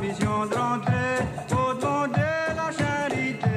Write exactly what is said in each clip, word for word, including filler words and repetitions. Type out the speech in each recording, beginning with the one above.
mission de rentrer au don de la charité.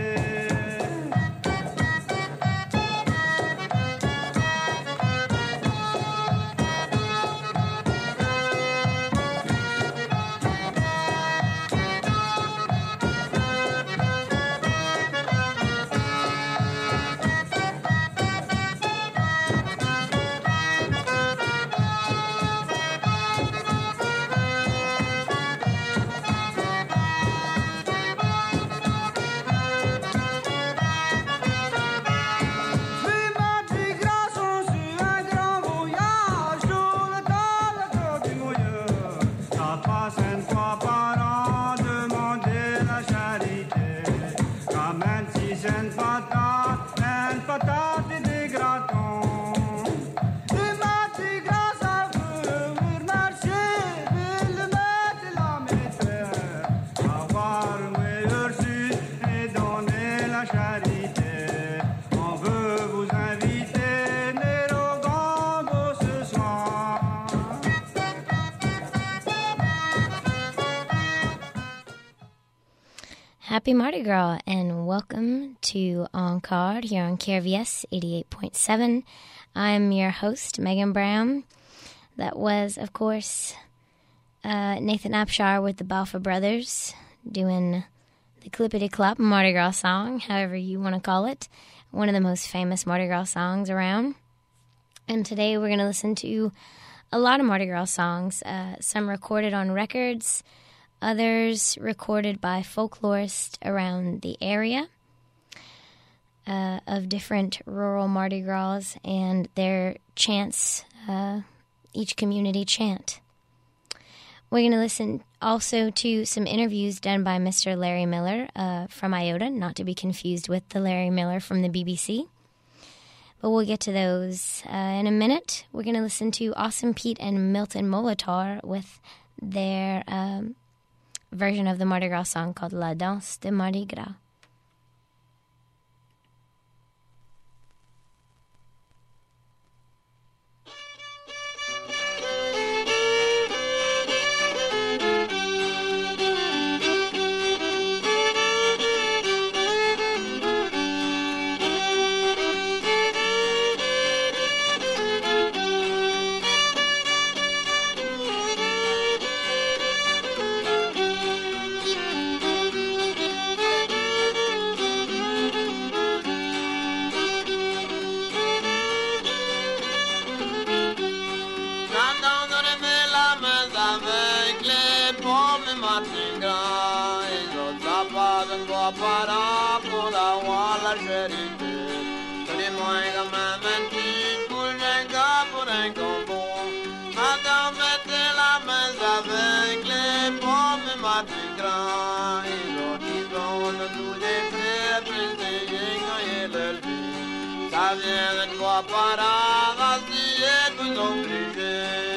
Happy Mardi Gras and welcome to Encore here on K R V S eighty-eight point seven. I'm your host, Megan Brown. That was, of course, uh, Nathan Abshar with the Balfour Brothers doing the Clippity Clop Mardi Gras song, however you want to call it. One of the most famous Mardi Gras songs around. And today we're going to listen to a lot of Mardi Gras songs, uh, some recorded on records, others recorded by folklorists around the area uh, of different rural Mardi Gras and their chants, uh, each community chant. We're going to listen also to some interviews done by Mister Larry Miller uh, from Iota, not to be confused with the Larry Miller from the B B C. But we'll get to those uh, in a minute. We're going to listen to Awesome Pete and Milton Molitor with their Um, version of the Mardi Gras song called La Danse de Mardi Gras. Para pour avoir la charité. Tenez-moi comme un mentis pour un gars, pour un combo. Madame, mettez la main avec les pommes et Mardi Gras. Et l'autre, ils donnent tous les frères, plus des et le lit. Ça vient de toi par Arasi et vous obligez.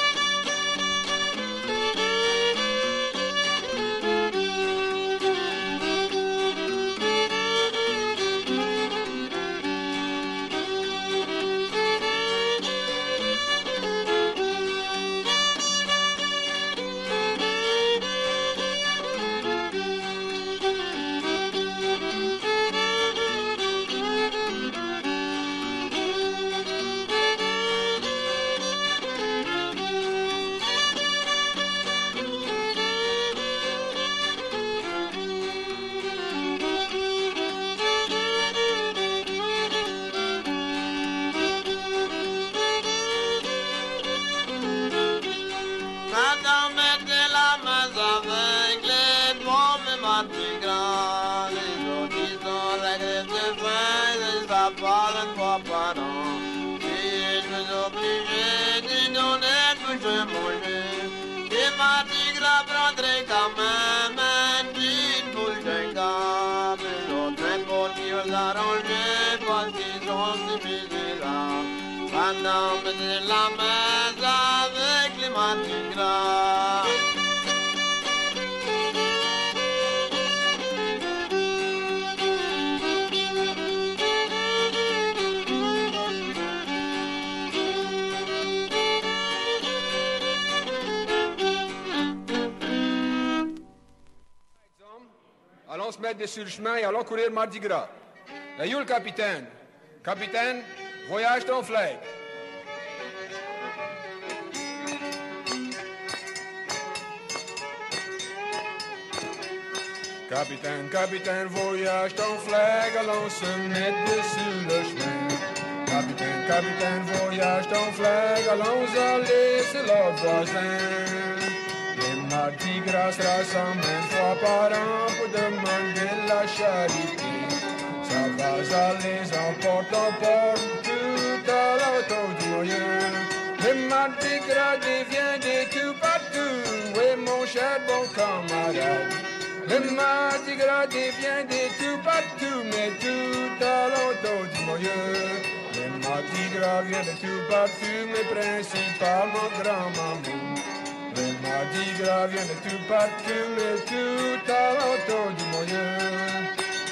Mardi Gras prendrait quand même un petit boule de gamme. L'autre n'importe qui veut l'arranger parce qu'ils sont si misérables. Pendant que la messe avec les Mardi Gras. allons se mettre sur le chemin et allons courir Mardi Gras. Là, où le capitaine? Capitaine, voyage ton flag. Capitaine, capitaine, voyage ton flag, allons se mettre sur le chemin. Capitaine, capitaine, voyage ton flag, allons aller, c'est l'autre voisin. Les Mardi Gras se rassemblent une fois par an pour demander la charité. Ça va aller en porte en porte, tout à l'auto du moyen. Les Mardi Gras deviennent des tout partout, oui mon cher bon camarade. Le Mardi Gras devient des tout partout, mais tout à l'auto du moyen. Le Mardi Gras vient de tout partout, mais principalement grand-maman. Le Mardi Gras vient de tout partout, mais tout à l'auto du moyen.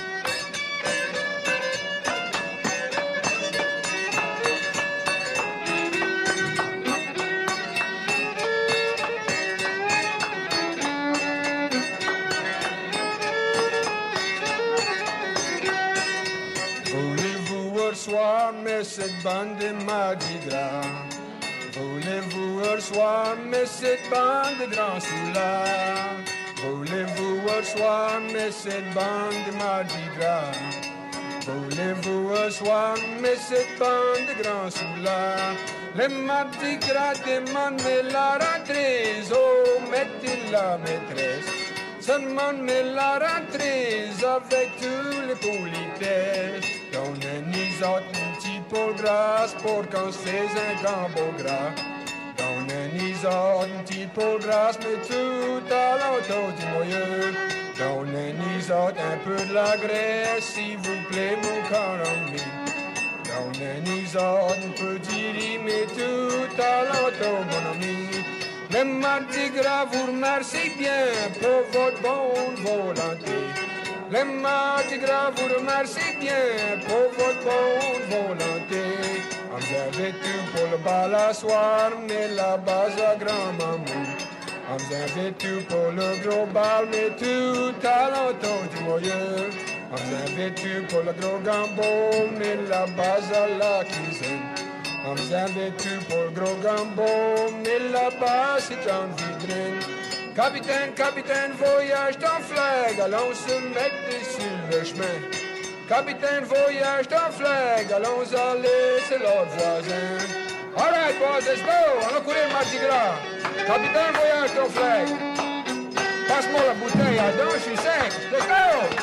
Soir, mais cette bande de Mardi Gras. Voulez-vous un soir, mais cette bande de grands soulards. Voulez-vous un soir, mais cette bande de Mardi Gras. Voulez-vous un soir, mais cette bande de grands soulards. Les Mardi Gras demandent la rentrée, oh, mettez la maîtresse. Ça demande la rentrée avec tous les politesses. Donnez-nous un petit peu de grâce pour qu'on se fasse un gambo gras. Donnez-nous un petit peu de grâce, mais tout à l'auto du moyen. Donnez-nous un peu de la graisse, s'il vous plaît, mon cœur ami. Donnez-nous un peu d'iri, mais tout à l'auto, mon ami. Le Mardi Gras vous remercie bien pour votre bonne volonté. Le Mardi Gras vous remercie bien pour votre bonne volonté. Vous avez tout pour le bal à soir, mais la base à grand-maman. Vous avez tout pour le gros bal, mais tout à l'auto du moyen. Vous avez tout pour le gros gambo, mais la base à la cuisine. Vous avez tout pour le gros gambo, mais là-bas c'est en vitrine. Capitaine, capitaine, voyage ton flag, allons se mettre sur le chemin. Capitaine, voyage ton flag, allons aller, c'est l'autre voisin. All right, boys, let's go, allons courir Mardi Gras. Capitaine, voyage ton flag. Passe-moi la bouteille à deux, je suis cinq, let's go.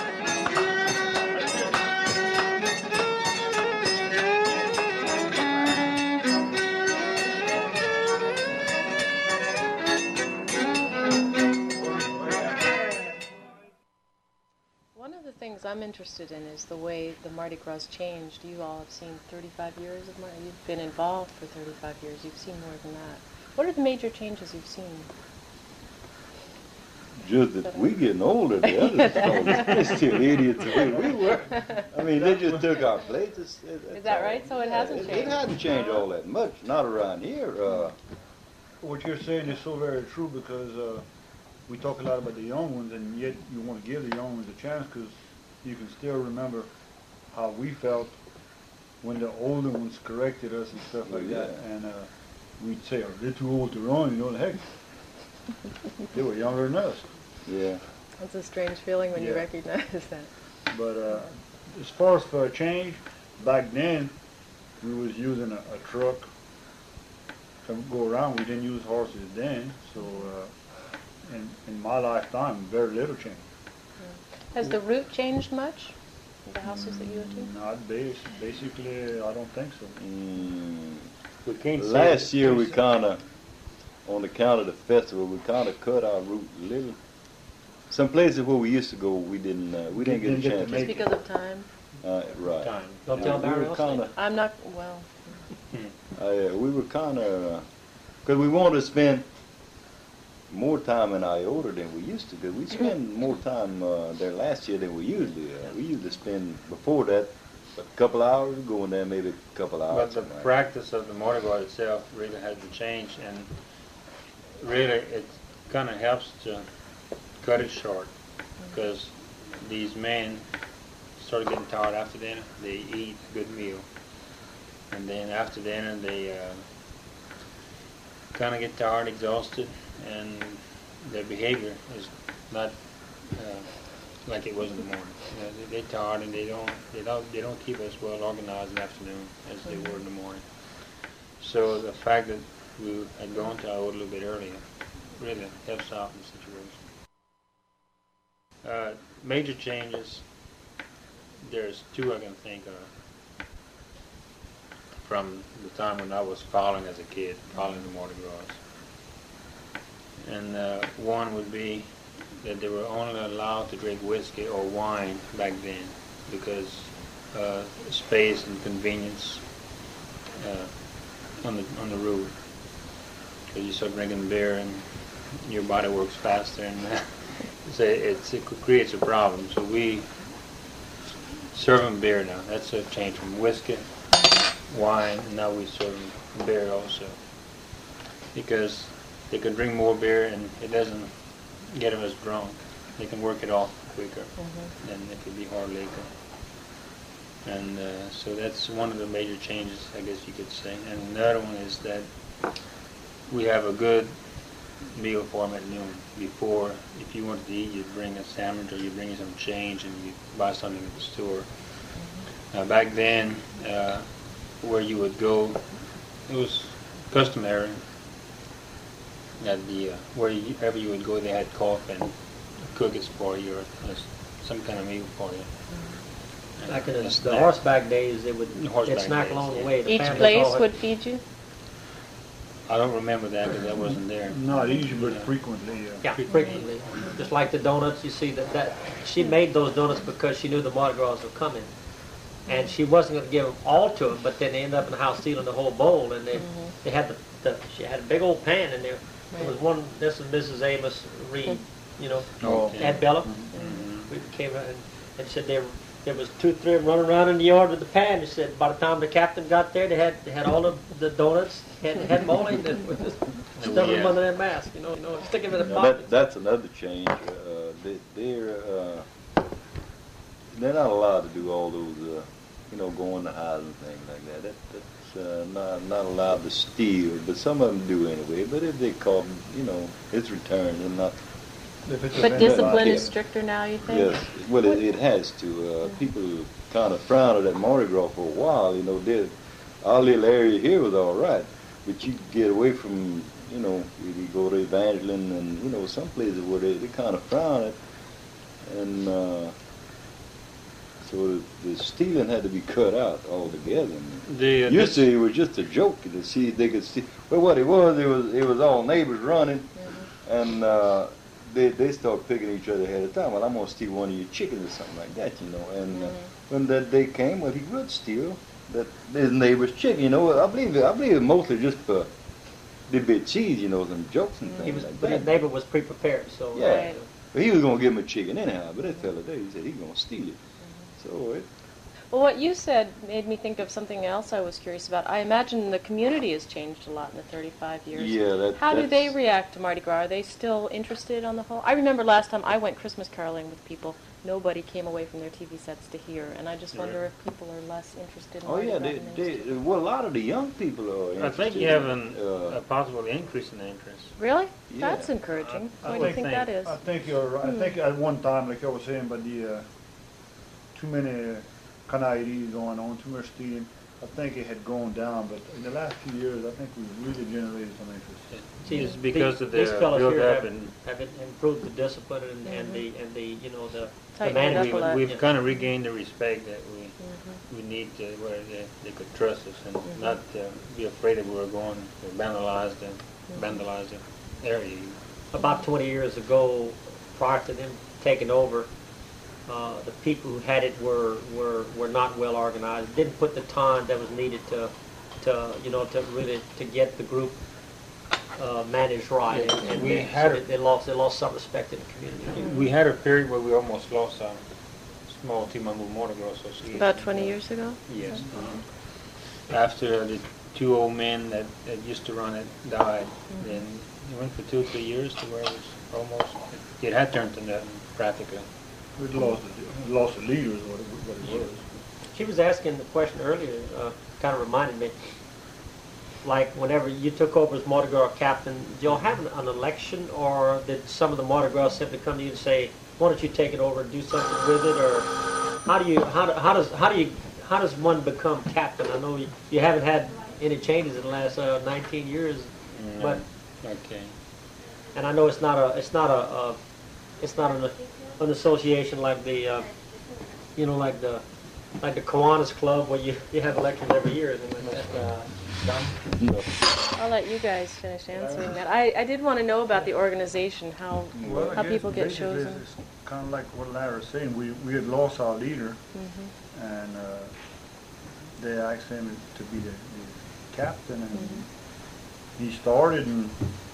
Things I'm interested in is the way the Mardi Gras changed. You all have seen thirty-five years of Mardi. You've been involved for thirty-five years. You've seen more than that. What are the major changes you've seen? Just that we getting older. The others they're still idiots the way we were. I mean, they just took our places. Is that right? So it hasn't it, changed. It hasn't changed all that much. Not around here. Uh, what you're saying is so very true because uh, we talk a lot about the young ones, and yet you want to give the young ones a chance because you can still remember how we felt when the older ones corrected us and stuff like yeah. that. And uh, we'd say, oh, they're too old to run, you know, the heck. They were younger than us. Yeah. That's a strange feeling when yeah. you recognize that. But uh, as far as for a change, back then, we was using a, a truck to go around. We didn't use horses then, so uh, in, in my lifetime, very little change. Has the route changed much? The houses that you go to? Not base, basically, I don't think so. Mm, we can't last year we kind of, on account of the festival, we kind of cut our route a little. Some places where we used to go, we didn't, uh, we didn't, didn't get a chance. Just because of time? Uh, right. Time. Don't yeah, tell we Barry were kinda, I'm not, well. uh, yeah, we were kind of, because uh, we wanted to spend more time in Iota than we used to, because we spent more time uh, there last year than we usually uh, we usually spend before that a couple hours, going there maybe a couple hours. But the practice of the Mardi Gras itself really hasn't changed, and really it kind of helps to cut it short, because these men started getting tired after dinner. They eat a good meal, and then after dinner they uh, kind of get tired, exhausted, and their behavior is not uh, like it was in the morning. You know, they, they're tired and they don't they don't they don't keep as well organized in the afternoon as they were in the morning. So the fact that we had gone to Iowa a little bit earlier really helps out in the situation. Uh, major changes. There's two I can think of from the time when I was following as a kid, following the Mardi Gras. And uh, one would be that they were only allowed to drink whiskey or wine back then because uh, space and convenience uh, on the on the road. Because you start drinking beer and your body works faster, and uh, so it's, it creates a problem. So we serve them beer now. That's a change from whiskey, wine, and now we serve them beer also. Because they can drink more beer and it doesn't get them as drunk. They can work it off quicker mm-hmm. than it could be hard liquor. And uh, so that's one of the major changes, I guess you could say. And another one is that we have a good meal for them at noon. Before, if you wanted to eat, you'd bring a sandwich or you'd bring some change and you'd buy something at the store. Mm-hmm. uh, back then, uh, where you would go, it was customary that the uh, wherever you would go, they had coffee and cookies for you or uh, some kind of meal for you. Mm-hmm. Back in the, the horseback days, they would they'd snack days, along yeah. the way. The Each place would feed you? I don't remember that because I wasn't there. No, they usually yeah. frequently. Uh, yeah, frequently. Just like the donuts, you see that, that she made those donuts because she knew the Mardi Gras were coming. And she wasn't going to give them all to them, but then they ended up in the house stealing the whole bowl. And they mm-hmm. they had the, the she had a big old pan in there. Right. There was one. This is Missus Amos Reed, you know, oh, okay. Aunt Bella. Mm-hmm. We came out and, and said there there was two, three of them running around in the yard with the pan. They said by the time the captain got there, they had they had all of the donuts, had had them all in there, just stuffing them yeah. under their mask, you know, you know, sticking them in the Now pocket. that, that's another change. Uh, they, they're uh, they're not allowed to do all those, uh, you know, go in the house and things like that. that that's uh, not not allowed to steal, but some of them do anyway. But if they caught them, you know, it's returned and not. But discipline is stricter now, you think? Yes, well, it, it has to. Uh, people kind of frowned at Mardi Gras for a while. You know, they, our little area here was all right, but you get away from, you know, you go to Evangeline and, you know, some places where they, they kind of frown at, and uh, so the, the stealing had to be cut out altogether. The, uh, Used to, it was just a joke to see if they could steal. Well, what it was, it was it was all neighbors running, mm-hmm. and. Uh, They, they start picking each other ahead of time. Well, I'm going to steal one of your chickens or something like that, you know. And uh, mm-hmm. when that day came, well, he would steal that his neighbor's chicken, you know. I believe I believe it mostly just for the bit cheese, you know, some jokes and things he was, like but that. his neighbor was pre-prepared, so. Yeah. Right. But he was going to give him a chicken anyhow, but that fella there, he said he's going to steal it. Mm-hmm. So it... Well, what you said made me think of something else I was curious about. I imagine the community has changed a lot in the thirty-five years. Yeah, that, How do that's... they react to Mardi Gras? Are they still interested on the whole? I remember last time I went Christmas caroling with people, nobody came away from their T V sets to hear, and I just wonder yeah. if people are less interested in Oh, Mardi yeah, Gras they, than they they, well, a lot of the young people are interested. I think you have an, uh, a possible increase in interest. Really? Yeah. That's encouraging. I- I Why do you think think- that is? I think you're right. Hmm. I think at one time, like I was saying, but the uh, too many canairis going on, too much stealing. I think it had gone down, but in the last few years, I think we've really generated some interest. See, It's because the, of these the fellas build here up have, and have it improved the discipline and, and the and the you know the, the Tighten it up management. a lot. we've Yeah. kind of regained the respect that we Mm-hmm. we need to where they, they could trust us and Mhm. not uh, be afraid that we were going to vandalize the vandalize the area. About twenty years ago, prior to them taking over, uh, the people who had it were, were, were not well organized. Didn't put the time that was needed to, to you know, to really to get the group uh, managed right. Yeah, And, and we they, had so a- they, they lost they lost some respect in the community. We had a period where we almost lost our small T-Mobile Mardi Gras Association. About twenty years ago? Yes. uh After the two old men that, that used to run it died, Mm-hmm. then it went for two or three years to where it was almost, it, it had turned to nothing practically. We lost the, lost the leader is what it, what it was. She was asking the question earlier, uh, kind of reminded me, like whenever you took over as Mardi Gras captain, did y'all have an, an election, or did some of the Mardi Gras simply come to you and say, why don't you take it over and do something with it, or how do you, how, do, how does, how do you, how does one become captain? I know you, you haven't had any changes in the last uh, nineteen years, No. but, Okay. and I know it's not a, it's not a, uh, it's not an, an association like the, uh, you know, like the, like the Kiwanis Club where you, you have elections every year, isn't it? Uh, No. I'll let you guys finish answering that. I, I did want to know about the organization, how Well, I how guess people get basically chosen. It's kind of like what Larry was saying. We we had lost our leader, Mm-hmm. and uh, they asked him to be the, the captain, and Mm-hmm. he started, and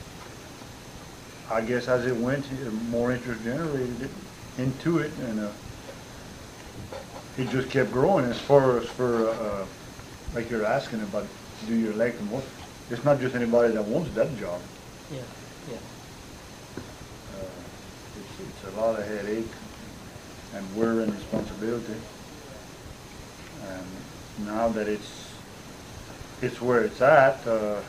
I guess as it went, uh, more interest generated it, into it, and uh, it just kept growing. As far as for uh, like you're asking about, do you elect them? Well, it's not just anybody that wants that job. Yeah, yeah. Uh, it's, it's a lot of headache and worry and responsibility. And now that it's it's where it's at, uh,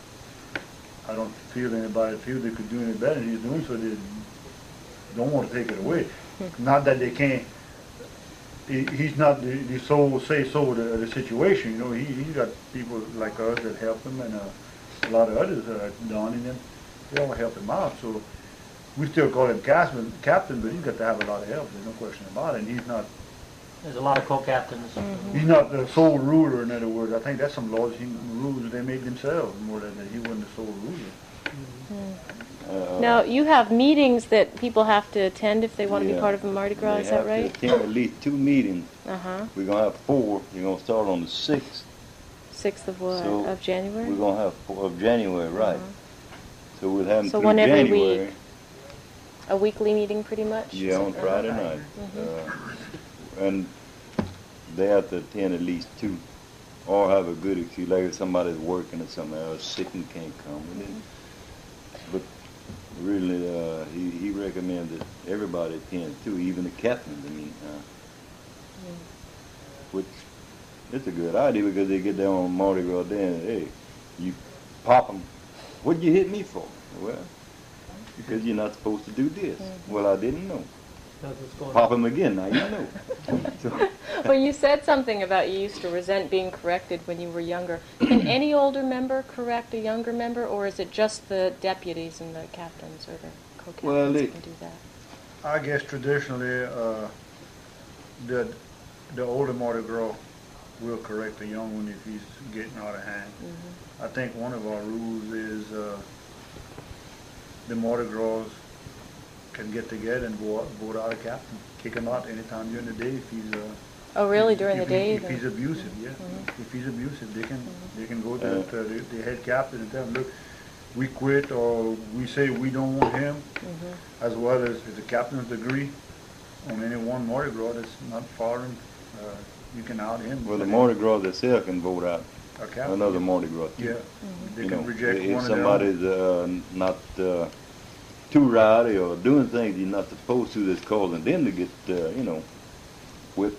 I don't feel anybody feel they could do any better. He's doing so. They don't want to take it away. Not that they can't. He, he's not the, the sole say so of the, the situation. You know, he he's got people like us that help him, and uh, a lot of others that are done in him. They all help him out. So we still call him captain, captain, but he's got to have a lot of help. There's no question about it. And he's not There's a lot of co-captains. he's not the sole ruler. In other words, I think that's some laws he, rules they made themselves more than that he wasn't the sole ruler. Uh, Now, you have meetings that people have to attend if they want to be Yeah. part of a Mardi Gras, they is that have to right? attend at least two meetings. Uh-huh. We're gonna have four. We're gonna start on the sixth. sixth of what? So, Of January? We're gonna have four of January, right? Uh-huh. So we'll have them So through one every January. week. A weekly meeting, pretty much? Yeah, on Uh-huh. Friday night. Uh, and they have to attend at least two, or have a good excuse, like if somebody's working or something else, sick and can't come. And then, but really, uh, he, he recommends that everybody attend too, even the captains, I mean. Uh, which, it's a good idea because they get down on Mardi Gras Day and, hey, you pop them. What'd you hit me for? Well, because you're not supposed to do this. Well, I didn't know. That's what's going Pop on. them again, now you know. So, Well, you said something about you used to resent being corrected when you were younger. Can any older member correct a younger member, or is it just the deputies and the captains or the co-captains Well, that they- can do that? I guess traditionally, uh, the the older Mardi Gras will correct the young one if he's getting out of hand. Mm-hmm. I think one of our rules is uh, the Mardi Gras can get together and go out, vote out a captain, kick him out anytime during the day if he's. Uh, Oh, really? During the if he- day? If then? he's abusive, yeah. Mhm. If he's abusive, they can Mm-hmm. they can go Uh, to, to the, the head captain and tell him, look, we quit, or we say we don't want him, Mhm. as well as if the captains agree on any one Mardi Gras that's not foreign, uh, you can out him. well, the Mardi Gras themselves can vote out A captain. another Mardi Gras too. Yeah, Mm-hmm. they You can know, reject if one of their own. somebody's uh, not uh, too rowdy or doing things he's not supposed to, that's causing them to get, uh, you know, whipped.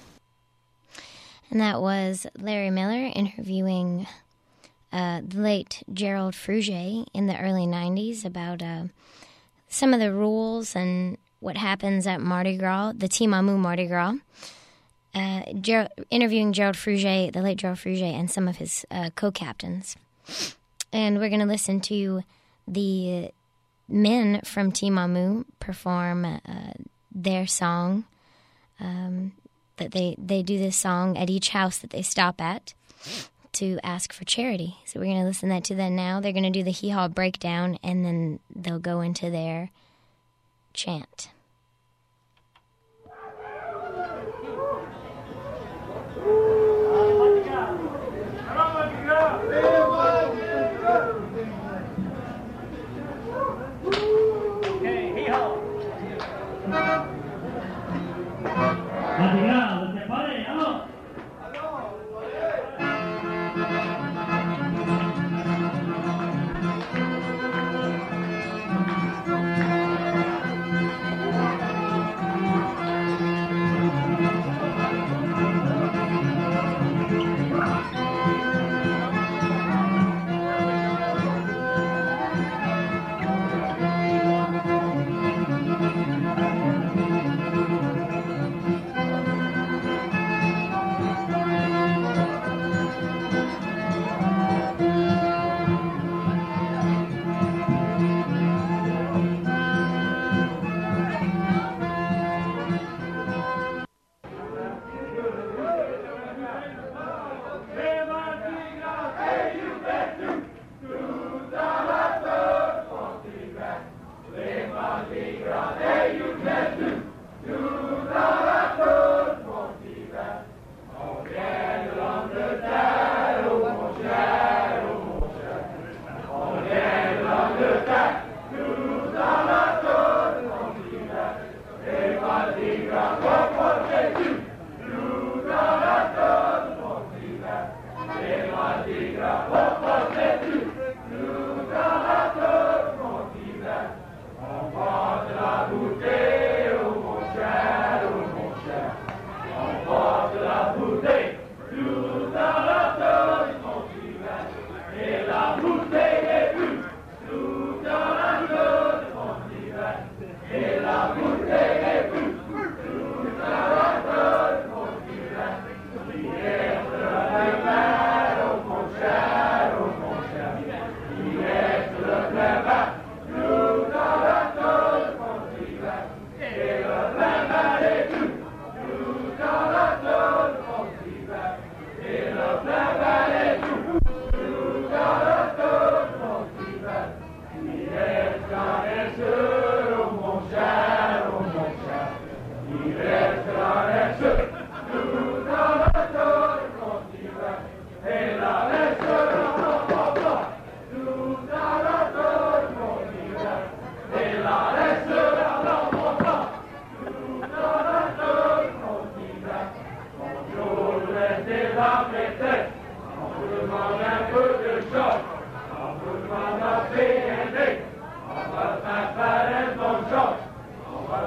And that was Larry Miller interviewing uh, the late Gerald Fruget in the early nineties about uh, some of the rules and what happens at Mardi Gras, the Timamu Mardi Gras. Uh, Ger- interviewing Gerald Fruget, the late Gerald Fruget, and some of his uh, co-captains. And we're going to listen to the men from Timamu perform uh, their song. Um, that they, they do this song at each house that they stop at to ask for charity. So we're going to listen that to them now. They're going to do the hee-haw breakdown, and then they'll go into their chant. Thank you.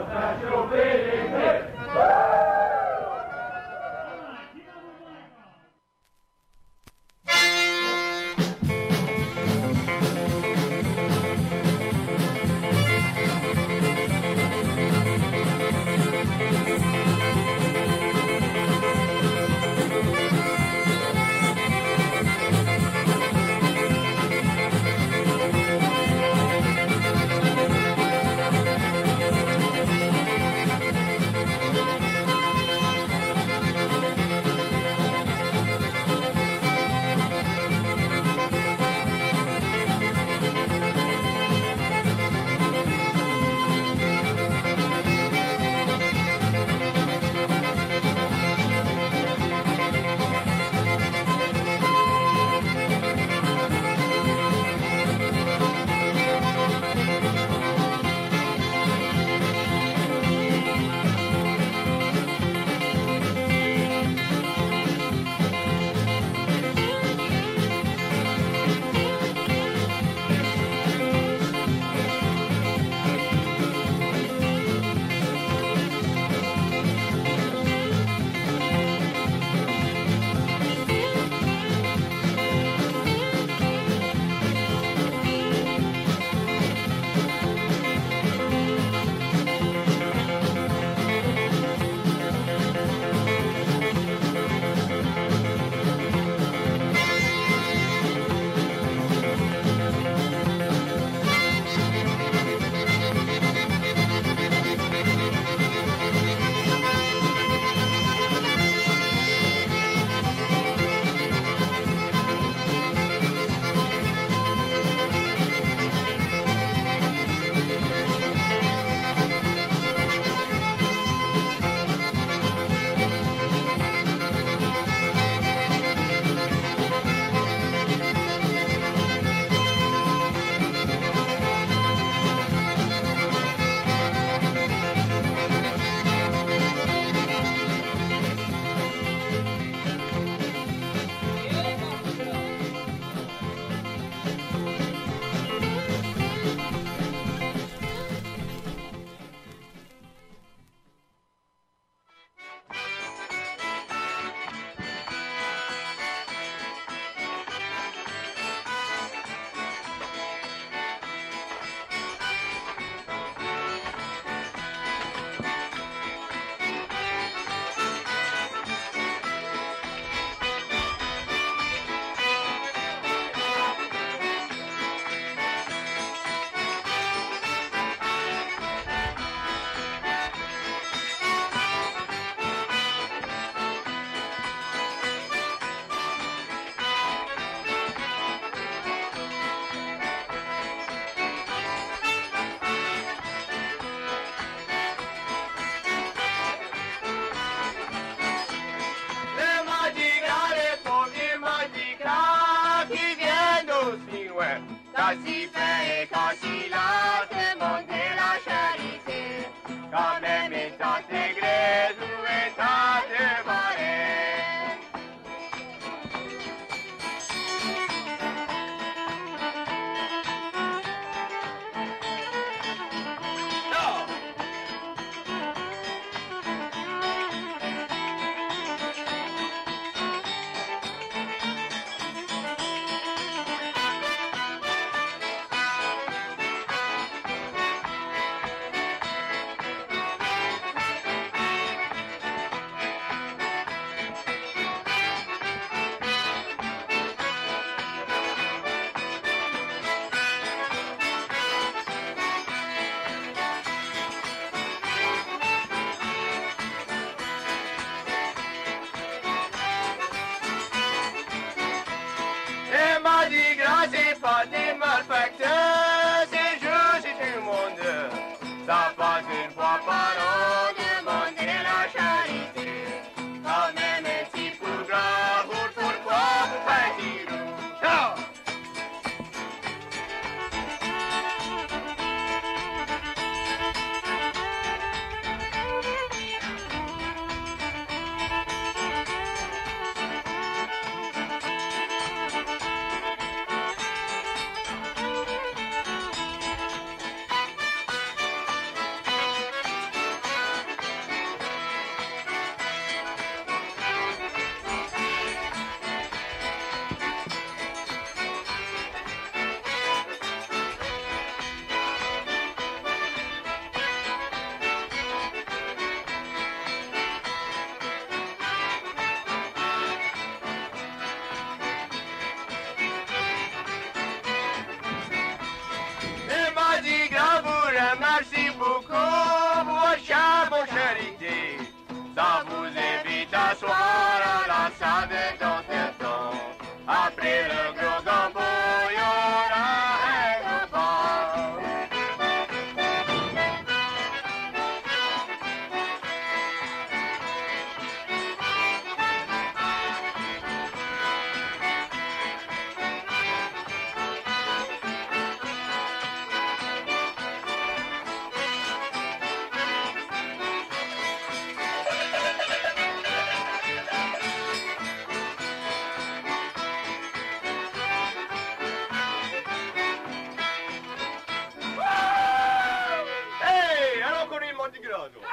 Quand si fait et quand si là, c'est monter la charité. Quand même étant église ou étant démarré.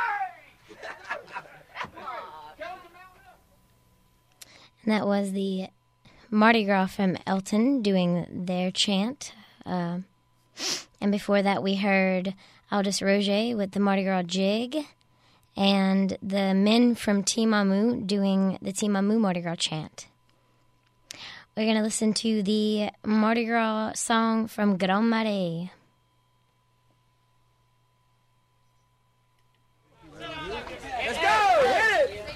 And that was the Mardi Gras from Elton doing their chant. Uh, and before that, we heard Aldous Roger with the Mardi Gras Jig, and the men from Timamu doing the Timamu Mardi Gras chant. We're going to listen to the Mardi Gras song from Grand Marais. Let's go! Hit it!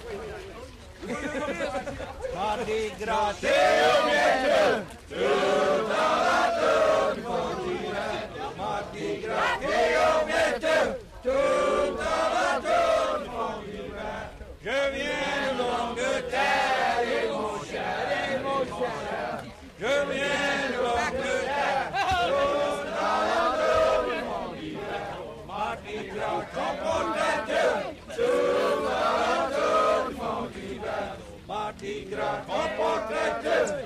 Mardi Gras, Mardi Gras, je viens de l'Angleterre et mon cher, et mon cher, je viens de l'Angleterre, Mardi Gras, comporte-toi, Mardi Gras, comporte-toi,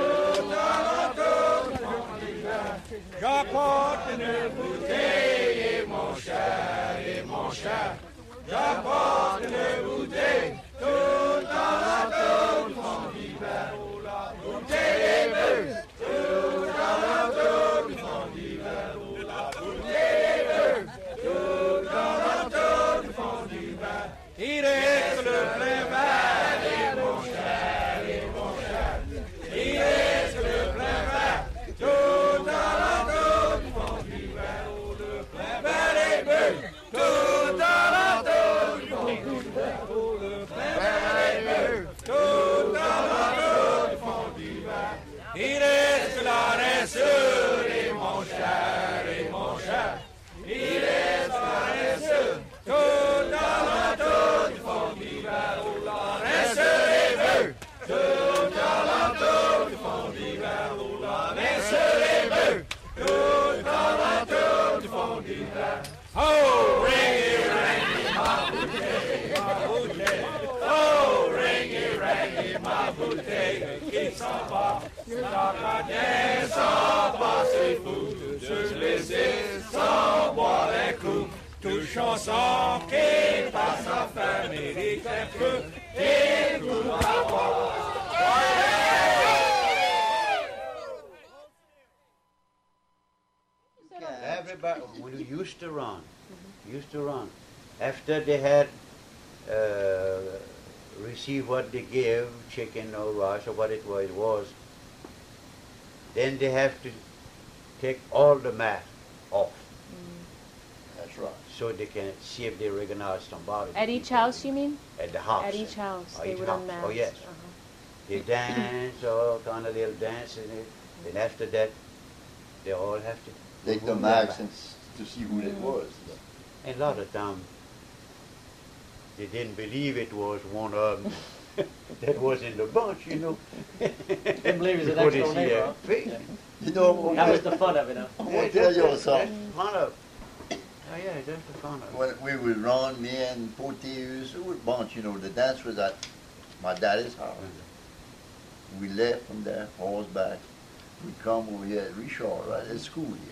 j'apporte une bouteille, et mon cher, et mon cher, j'apporte une bouteille, tout dans la tour, mon hiver, la bouteille est bleue, tout dans la tour, mon hiver, la bouteille est bleue, tout dans la tour, mon hiver, il reste le plein verre, et mon cher, et mon cher, il reste le plein verre, tout dans la tour, mon hiver, le plein verre est bleu, tout dans la tour, mon hiver, le plein verre est bleu, tout dans la tour, mon hiver, il reste la ressure, et mon cher, et mon cher, il reste la ressure, tout dans la tour, mon hiver, la ressure est bleue, tout dans la tour, mon hiver, la ressure est bleue, tout dans la tour, mon hiver. Oh, ringy, rangy, ma bouteille, ma bouteille. Oh, ringy, rangy, ma bouteille, qui s'en va, L'acadien s'en va, c'est fou, de se laisser sans boire un coup. Toute chanson qui passe à faire mérite un peu, et tout à voir. Everybody, we used to run, used to run. After they had uh, received what they gave, chicken or rice or what it was, it was, then they have to take all the mask off. That's right. So they can see if they recognize somebody. At each house, you mean? At the house. At each house, At they each would house. unmask. Oh yes. Uh-huh. They dance, all kind of little dances. And after that, they all have to Take the remove their mask and s- to see who it was. And a lot of times, they didn't believe it was one of them that was in the bunch, you know. Didn't believe it was an Before they next-door see neighbor, their huh? face. You know, That was the fun of it, huh? I want to tell you something. That's fun of Oh yeah, that's the fun of When we would run, me and Portiers, we would bunch, you know, the dance was at my daddy's house. We left from there, horseback. We come over here at Richard, right at school here.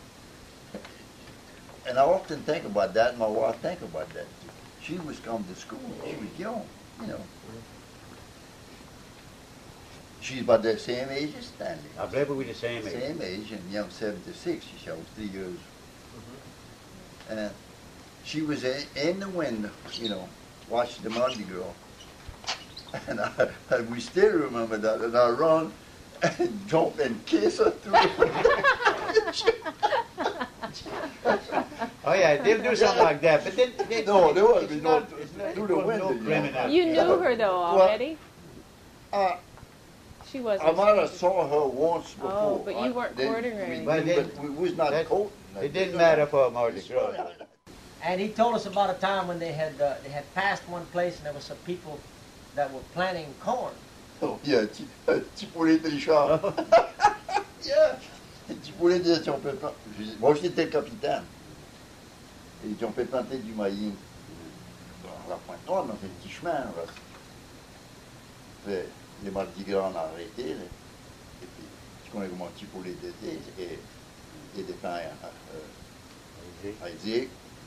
And I often think about that, my wife think about that too. She was come to school, she was young, you know. She's about the same age as Stanley. I believe we're the same age. Same age, and I'm seventy-six, she was three years. And she was in, in the window, you know, watching the Mardi Gras. And I, and we still remember that, and I run and jump and kiss her through the Oh yeah, they'll do something like that, but then they, No, there was it's no- not, it's not, through it the was window, no you know. criminal. You knew her though already. Uh, She wasn't. I might have saw her once before. Oh, but you I- weren't then courting her we- or But we- then- but we was not that- courting. It didn't matter for Mardi Gras. And he told us about a time when they had uh, they had passed one place and there was some people that were planting corn. Oh, yeah, petit, un petit poulet de Richard. Yeah. Un petit poulet de si on peut pas. Moi, j'étais le capitaine. Et ils ont fait planter du maïs dans la Pointe-Noire, dans un petit chemin. Là. Puis, les Mardi Gras ont arrêté. Là. Et puis, tu connais comment un petit poulet d'été. Et, et des pains à, à Isaac.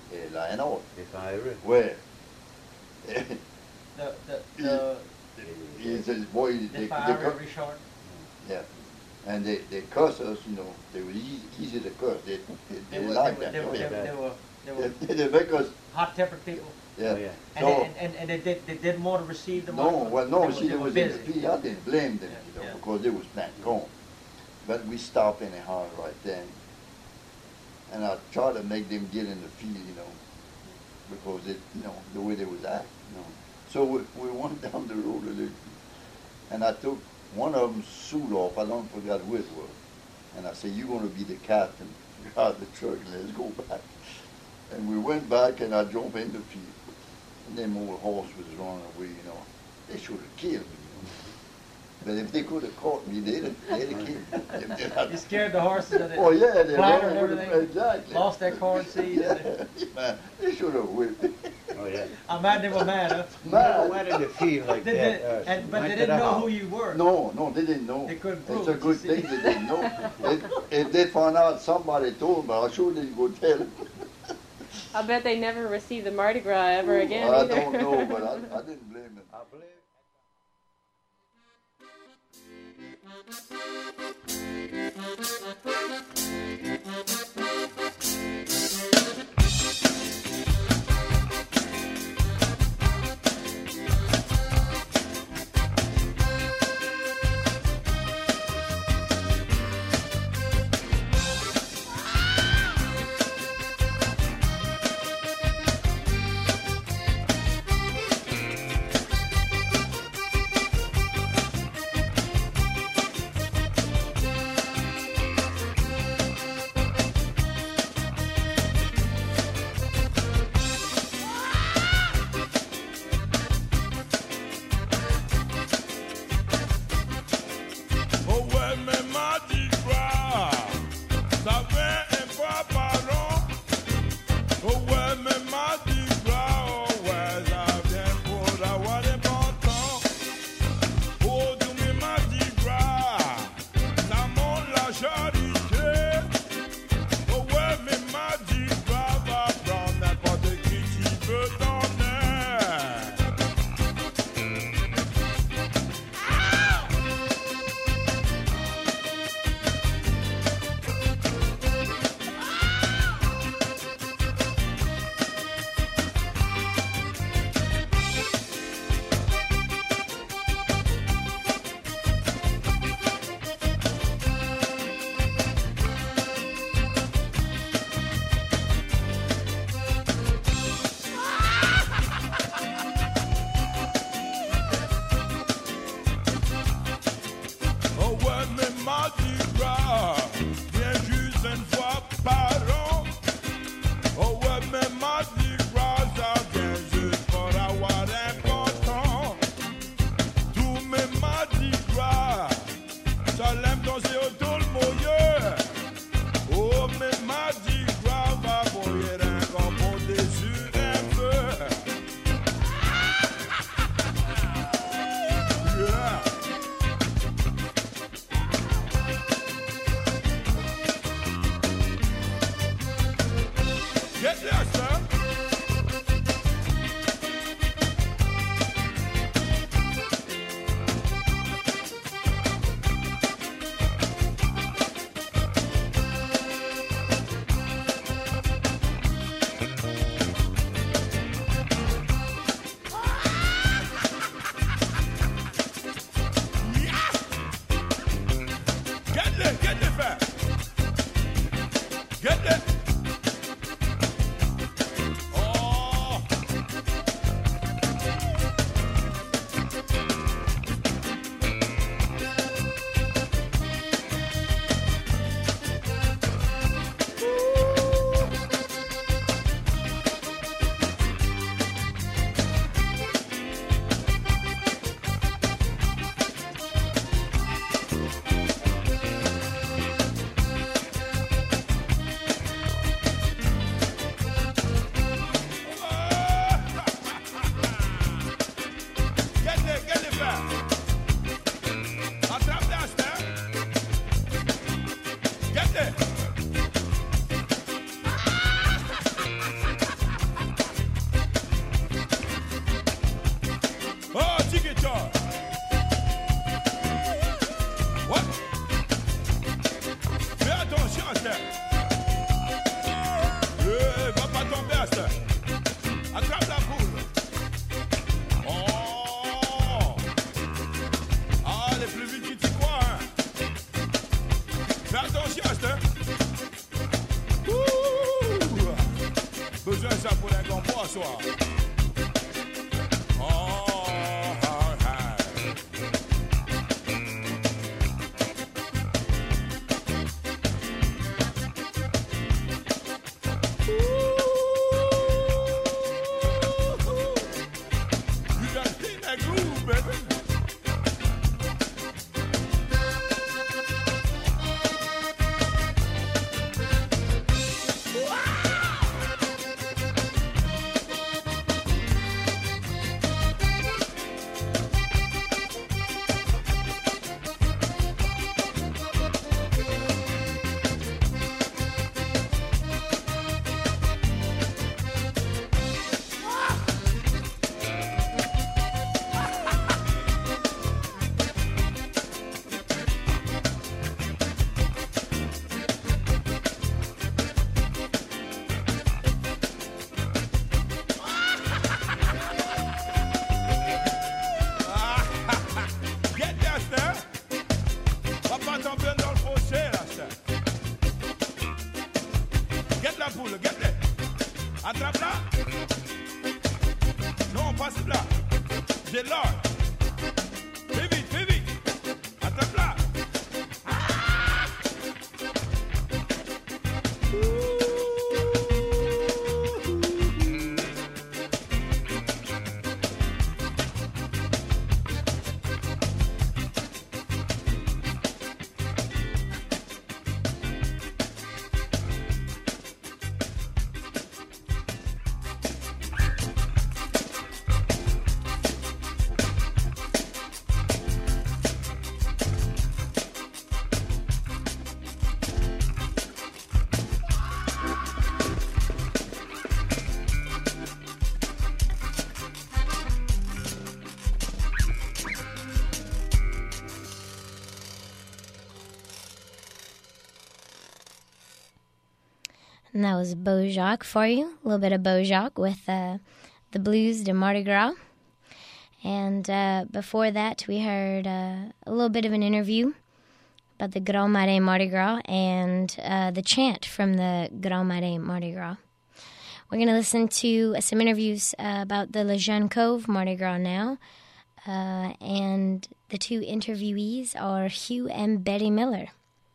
Et la Nord. The fire. Ouais. The, the, the, He says, boy, the they, they, fire, cu- Richard. yeah. And they, they curse us, you know. They were easy, easy to curse. They, they, They they were, like they, were, that. they, were, oh, they, yeah. were, they were, they were They, they make us, hot-tempered people. yeah. Oh, yeah. And, So, they, and, and, and they, did, they didn't want to receive the money. no, well, no, they were, see, they they were was in busy. the field. I didn't blame them, Yeah, you know, yeah. because they was planting corn. But we stopped anyhow right then. And I tried to make them get in the field, you know, because it, you know, the way they was acting, you know. So we, we went down the road a little, and I took one of them's suit off. I don't forget who it was. And I said, "You're going to be the captain. Drive the truck, and let's go back." And we went back, and I jumped in the field. And them old horse was running away, you know. They should have killed me, you know. But if they could have caught me, they'd have, they'd have killed me. You scared the horses that Oh, yeah, they flattered ran with everything. it, exactly. Lost their corn seed. Yeah, man, they should have whipped me. Oh, yeah. I imagine they were mad, huh? Never went in the field like They that. did, uh, and, but went they to didn't the know house. who you were. No, no, they didn't know. They couldn't It's prove a it, good you see. thing they didn't know. if, if they found out somebody told them, but I sure didn't go tell them. I bet they never received the Mardi Gras ever again I either. don't know, but I, I didn't blame them. I believe. are. All right. You got to sing that groove, baby. Get there, sir. Va pas tomber dans le fossé, là, sir. Get la poule, get it. Attrape-la. Non, passe là. J'ai l'or. Fais vite, fais vite. Attrape-la. And that was Beau Jacques for you. A little bit of Beau Jacques with uh, the Blues de Mardi Gras. And uh, before that, we heard uh, a little bit of an interview about the Grand Marais Mardi Gras and uh, the chant from the Grand Marais Mardi Gras. We're going to listen to uh, some interviews uh, about the Le Jeune Cove Mardi Gras now. Uh, and the two interviewees are Hugh and Betty Miller.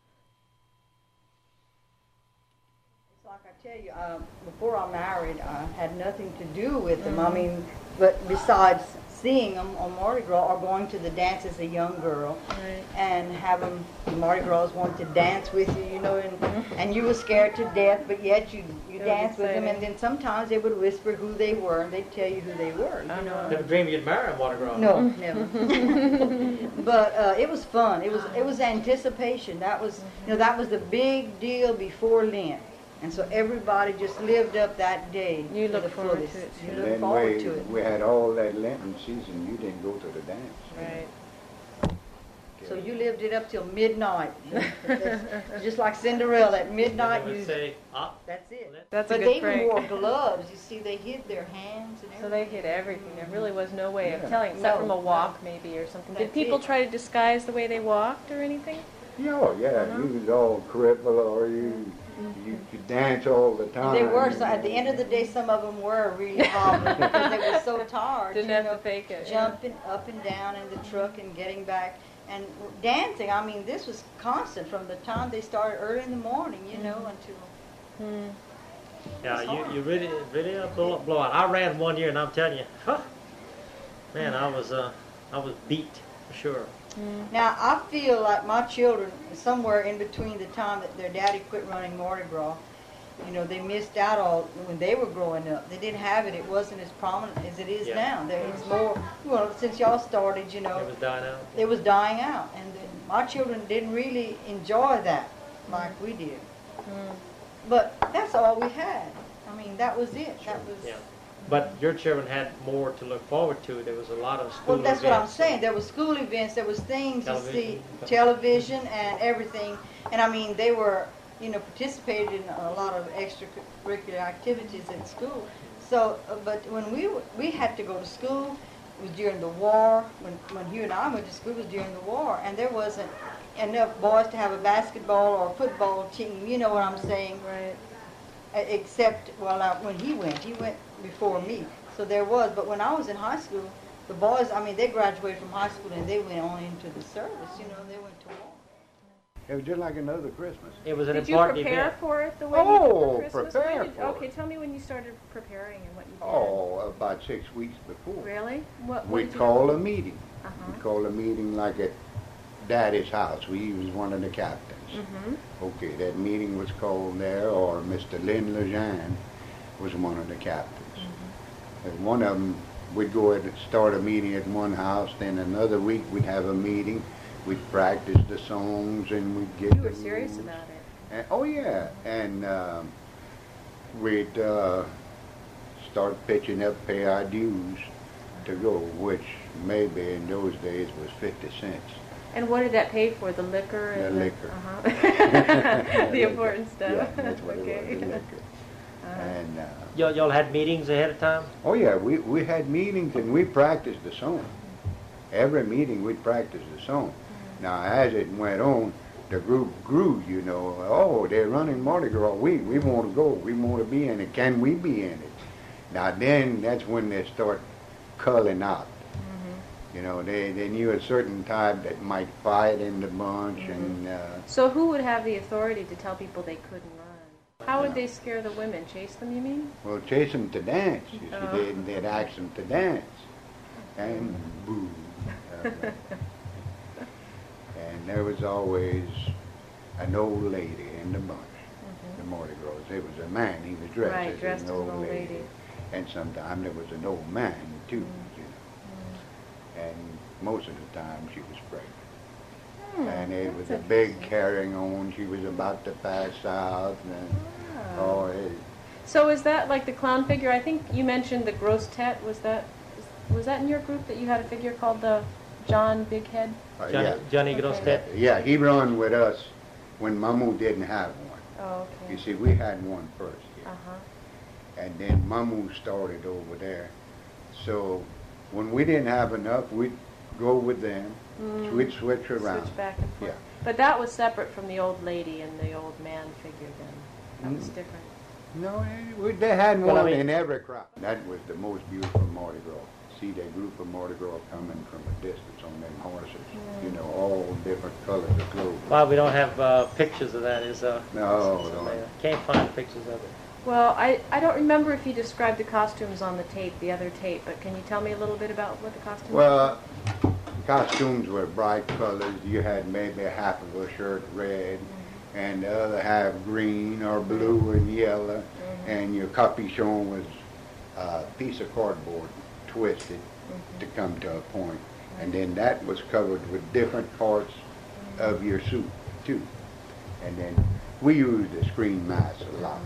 I tell you, uh, before I married, I had nothing to do with them. Mm-hmm. I mean, but besides seeing them on Mardi Gras or going to the dance as a young girl, right, and have them, Mardi Gras want to dance with you, you know, and, mm-hmm, and you were scared to death, but yet you you dance with them, and then sometimes they would whisper who they were, and they'd tell you who they were. You know, never dreamed you'd marry a Mardi Gras. No, never. But uh, it was fun. It was it was anticipation. That was you know that was the big deal before Lent. And so everybody just lived up that day. You look the forward fullest. to it. You And look then forward we, to it. we had all that Lenten season. You didn't go to the dance. Right. So you lived it up till midnight. Just like Cinderella, at midnight They would you say, ah, that's it. That's but a they good even prank. wore gloves. You see, they hid their hands and everything. So they hid everything. There really was no way Yeah. of telling, except No, from a no. walk maybe or something. Did That's people it. try to disguise the way they walked or anything? Yeah, oh, yeah. Uh-huh. You was all crippled, or you you could dance all the time. They were. So at the end of the day, some of them were really hobbling because they were so tired. Didn't you have know, to fake it. yeah. jumping up and down in the truck and getting back and dancing. I mean, this was constant from the time they started early in the morning, you know, until. Hmm. yeah, It's you, hard. you really, really a blow, blowout. I ran one year, and I'm telling you, huh, man, I was, uh, I was beat for sure. Now, I feel like my children, somewhere in between the time that their daddy quit running Mardi Gras, you know, they missed out on when they were growing up. They didn't have it. It wasn't as prominent as it is Yeah. now. There, it's more, well, since y'all started, you know, It was dying out. it was dying out. And then my children didn't really enjoy that like we did. But that's all we had. I mean, that was it. That was. Yeah. But your children had more to look forward to. There was a lot of school Well, that's what I'm events. saying. There was school events. There was things you see, Television. television and everything. And I mean, they were, you know, participated in a lot of extracurricular activities at school. So, uh, but when we w- we had to go to school, it was during the war. When when Hugh and I went to school, it was during the war, and there wasn't enough boys to have a basketball or a football team. You know what I'm saying? Right. uh, except, well, uh, when he went. He went before me. So there was, but when I was in high school, the boys, I mean, they graduated from high school and they went on into the service, you know, they went to war. It was just like another Christmas. It was an Did important you prepare event. for it the way Oh, you did for Christmas? prepare When did- for Okay, it. tell me when you started preparing and what you did. Oh, about six weeks before. Really? What, what We did you called do? a meeting. Uh-huh. We called a meeting like at Daddy's house. We was one of the captains. Mm-hmm. Okay, that meeting was called there, or Mister Lynn Lejeune was one of the captains. Mm-hmm. And one of them, we'd go and start a meeting at one house, then another week we'd have a meeting. We'd practice the songs and we'd get You were the serious moves. about it. And, oh yeah, and um, we'd uh, start pitching up, pay our dues to go, which maybe in those days was fifty cents. And what did that pay for? The liquor? The and liquor. Uh-huh. the important stuff. Yeah, that's what okay. it was, the liquor. Uh-huh. And uh, Y'all, y'all had meetings ahead of time? oh yeah, we, we had meetings and we practiced the song. Every meeting we'd practice the song. Now as it went on, the group grew, you know. Oh, they're running Mardi Gras. We we want to go. We want to be in it. Can we be in it? Now then, that's when they start culling out. Mm-hmm. You know, they, they knew a certain type that might fight in the bunch, Mm-hmm. and uh, So who would have the authority to tell people they couldn't run? How would they scare the women? Chase them, you mean? well, chase them to dance. You see, Oh. they'd, they'd ask them to dance, and boo. Uh, and there was always an old lady in the bunch, the Mardi Gras. It was a man. He was dressed, Right, as, dressed an as an old old lady. lady. And sometimes there was an old man too, you know. And most of the time she was pregnant. Hmm, and it was a that's big interesting. carrying on. She was about to pass out, and Oh. oh, it, So is that like the clown figure? I think you mentioned the Gross Tet. Was that was that in your group that you had a figure called the John Big Head? uh, Johnny, yeah, Johnny Okay. Grostet? yeah. He run with us when Mamu didn't have one. Oh, okay. You see, we had one first here. Uh-huh. And then Mamu started over there. So when we didn't have enough, we'd go with them. Mm. We'd switch around. Switch back and forth. Yeah. But that was separate from the old lady and the old man figure then. That was Mm. different. No, they, we- they had Well, I one mean- in every crop. That was the most beautiful Mardi Gras. See that group of Mardi Gras coming from a distance on them horses. You know, all different colors of clothes. Why we don't have uh, pictures of that is uh, No, is, no. uh, can't find pictures of it. Well, I, I don't remember if you described the costumes on the tape, the other tape, but can you tell me a little bit about what the costumes Well, costumes were bright colors. You had maybe half of a shirt red, and the other half green or blue and yellow, and your capuchon was a piece of cardboard twisted to come to a point, and then that was covered with different parts of your suit too. And then we used the screen mask a lot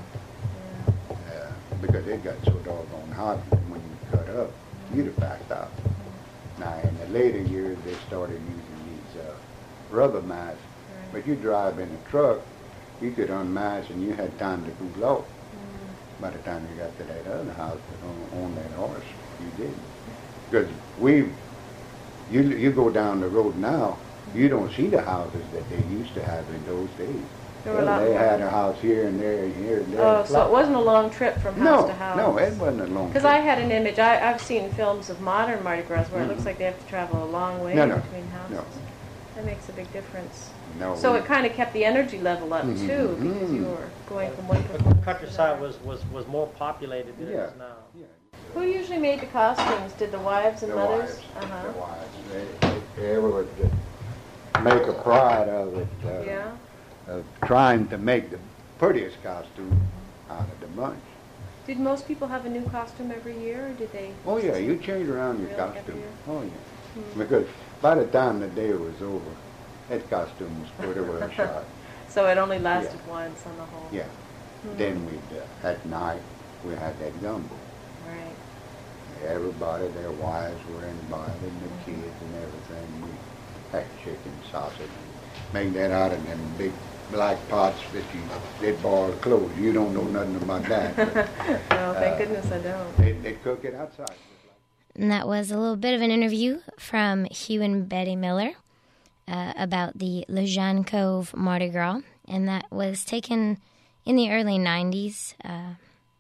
uh, because it got so doggone hot when you cut up, you'd have backed out. Now, in the later years, they started using these uh, rubber masks. But you drive in a truck, you could unmask and you had time to cool off. By the time you got to that other house on, on that horse, you didn't. Because we, you, you go down the road now, you don't see the houses that they used to have in those days. There were a Well, lot they more. had a house here and there and here and there. Oh, so it wasn't a long trip from house No, to house. no, it wasn't a long Because trip. I had an image, I, I've seen films of modern Mardi Gras where it looks Mhm. like they have to travel a long way No, no, between houses. no. That makes a big difference. No, So we- it kind of kept the energy level up Mhm, too, because you mhm. were going from one The performance to countryside another. was, was, was more populated than it Yeah. is now. Yeah. Who usually made the costumes? Did the wives and The mothers? wives, Uh-huh. the wives, they, they, they would uh, make a pride of it, uh, Yeah. of trying to make the prettiest costume out of the bunch. Did most people have a new costume every year, or did they? Oh yeah, you change around your Really, every costume. year? Oh yeah, Hmm. because by the time the day was over, that costume was pretty well shot. So it only lasted once on the whole. Yeah. Hmm. Then we'd uh, at night we had that gumbo. Right. Everybody, their wives were invited, and the kids and everything. We had chicken, sausage, make that out of them big black pots that you did boil clothes. You don't know nothing about that. but, No, thank uh, goodness I don't. They they cook it outside. And that was a little bit of an interview from Hugh and Betty Miller uh, about the Lejeune Cove Mardi Gras. And that was taken in the early nineties. Uh,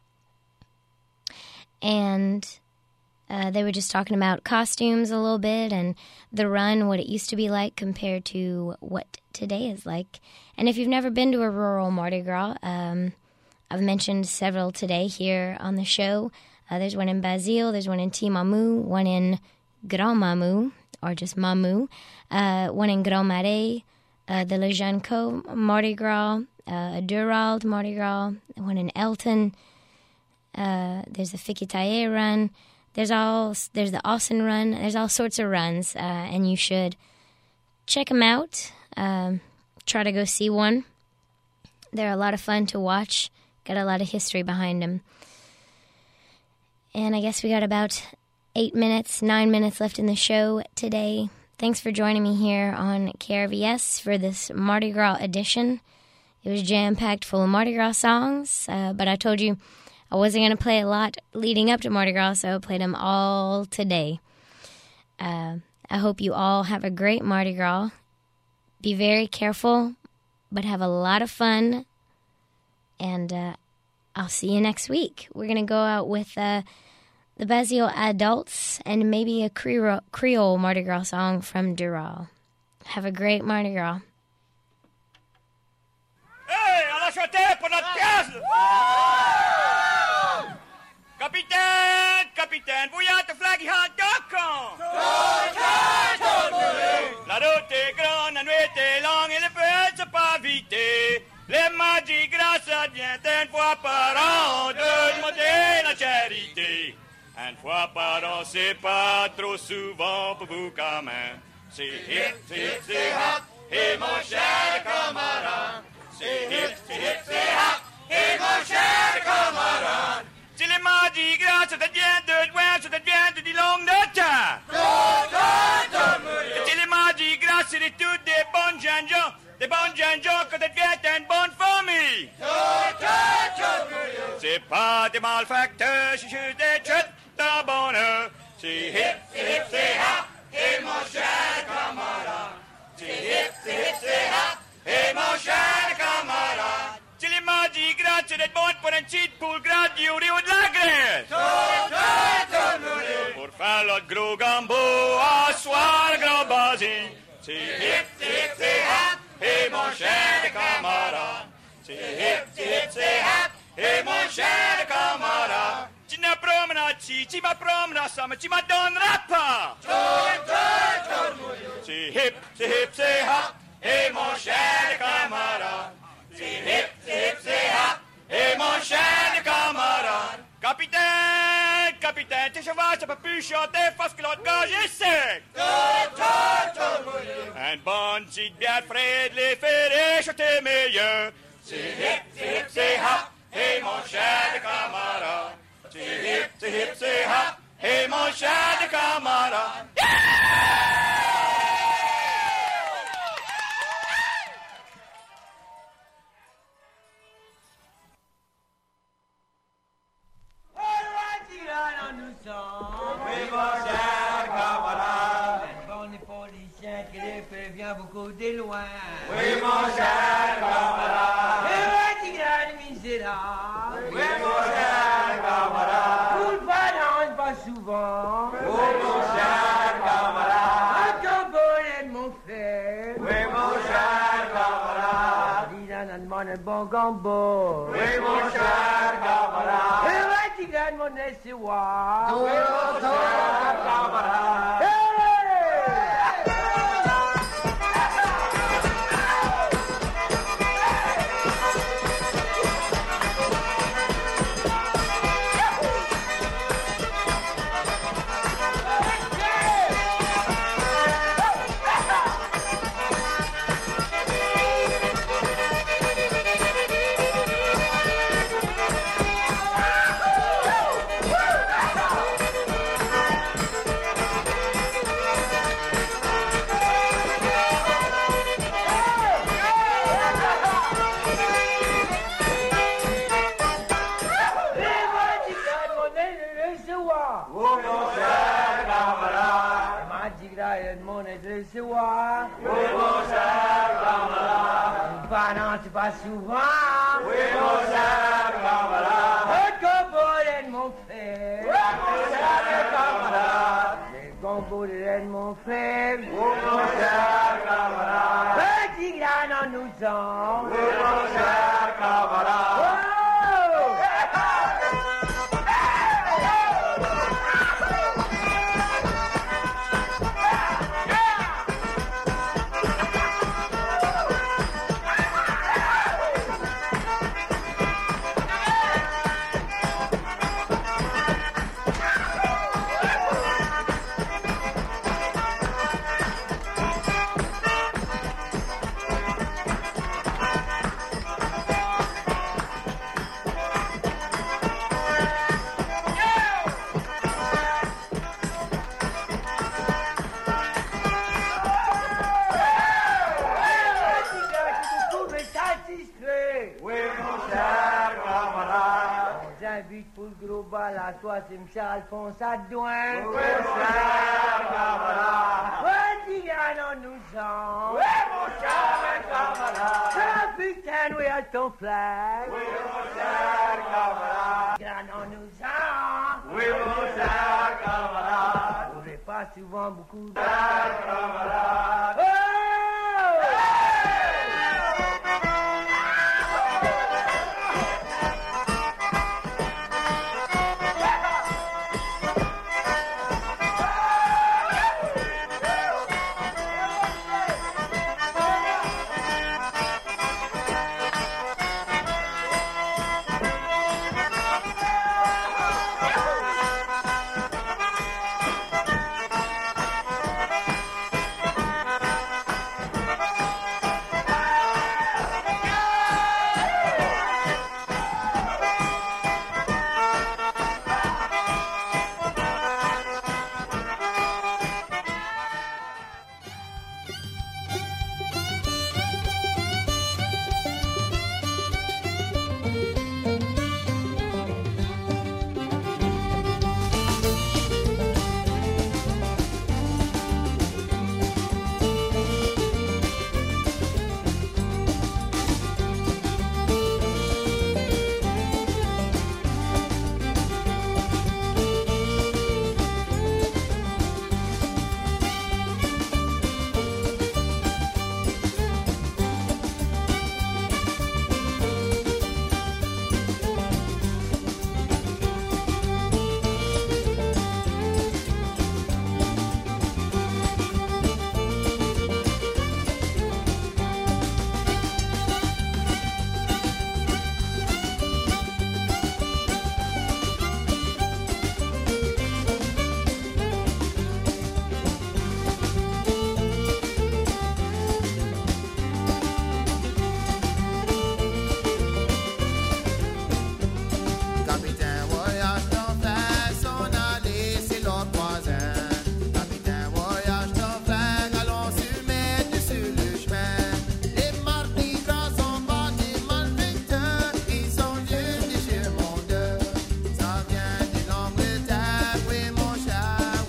and uh, they were just talking about costumes a little bit and the run, what it used to be like compared to what today is like. And if you've never been to a rural Mardi Gras, um, I've mentioned several today here on the show. Uh, there's one in Basile, there's one in Timamu, one in Grand Mamou, or just Mamou, uh, one in Grand Marais, uh, the Le Jeanneau Mardi Gras, uh, Durald Mardi Gras, one in Elton. Uh, there's the Fikitaye run. There's all there's the Austin run. There's all sorts of runs, uh, and you should check them out. Um, try to go see one. They're a lot of fun to watch. Got a lot of history behind them. And I guess we got about eight minutes, nine minutes left in the show today. Thanks for joining me here on K R V S for this Mardi Gras edition. It was jam-packed full of Mardi Gras songs, uh, but I told you I wasn't going to play a lot leading up to Mardi Gras, so I played them all today. Uh, I hope you all have a great Mardi Gras. Be very careful, but have a lot of fun. And uh, I'll see you next week. We're going to go out with uh, the Basile Adults and maybe a Creole, Creole Mardi Gras song from Dural. Have a great Mardi Gras. Hey, à la chantée pour notre pièce! Capitaine, capitaine, vous y êtes de flag hot d'accord? La route est grande, la nuit est longue et les feux se pas vite. Les Mardi Gras, ça vient une fois par an de demander la charité. Une fois par an, c'est pas trop souvent pour vous quand même. C'est hip, c'est hip, c'est hop, et mon cher camarade. C'est hip, c'est hip, c'est hop, et mon cher camarade. Si les Mardi Gras, ça devient de loin, ça devient de des longues de temps. Si les Mardi Gras, c'est toutes des bonnes jeunes gens, des bonnes jeunes gens que deviennent une bonne famille. C'est pas des malfacteurs, c'est juste des chutes de bonheur. C'est hip, c'est hip, c'est hop, et mon cher camarade. C'est hip, c'est hip, c'est hop, et mon cher camarade. Si les Mardi Gras, c'est des bonnes pour un petit poule grade du Rio de la Grèce. Pour faire l'autre gros gambo, à soir le grand basile. C'est hip, c'est hip, c'est hop, et mon cher camarade. C'est hip, c'est hip, c'est hop, et mon cher camarade. Tu ne promenas si, tu me promenas ça, mais tu me donneras pas. C'est hip, c'est hip, c'est hop, et mon cher camarade. C'est hip, c'est hip, c'est hop, et mon cher camarade. Capitaine, capitaine, tes chevaux, ça peut plus chanter parce que l'autre gage est sec. Une bonne petite bière fraîche, les ferrés chanter meilleur. C'est hip, c'est hip, c'est hop, et mon cher camarade. C'est hip, c'est hip, c'est hop, et mon cher camarade. Oui, mon cher camarade. Bon, les policiers qui les prévient beaucoup de loin. Oui, mon cher camarade. Et ouais, tu gagnes misérable. Oui, mon cher camarade. Vous le balance pas souvent. Oui, mon cher camarade. Un cambollet de mon frère. Oui, mon cher camarade. Dis là, on demande un bon gambo. Oui, mon cher camarade. Et ouais, tu gagnes mon S W A. Oui, mon cher camarade. Mon adresse, oui, mon cher camarade. Enfin, non, c'est pas souvent. Oui, mon cher camarade. Le combo de mon frère. Oui, mon cher camarade. Le combo de mon frère. Oui, mon cher camarade. Petit grain en nous sommes. Oui, mon cher camarade. Oh! Pour le gros bal à toi, c'est M. Alphonse Adouin. Oui, mon cher camarade. Oui, Diane, nous sommes. Oui, mon cher camarade. Capitaine, oui, à ton flag. Oui, mon cher camarade. Grand, nous sommes. Oui, mon cher camarade. On n'est pas souvent beaucoup de cher camarade.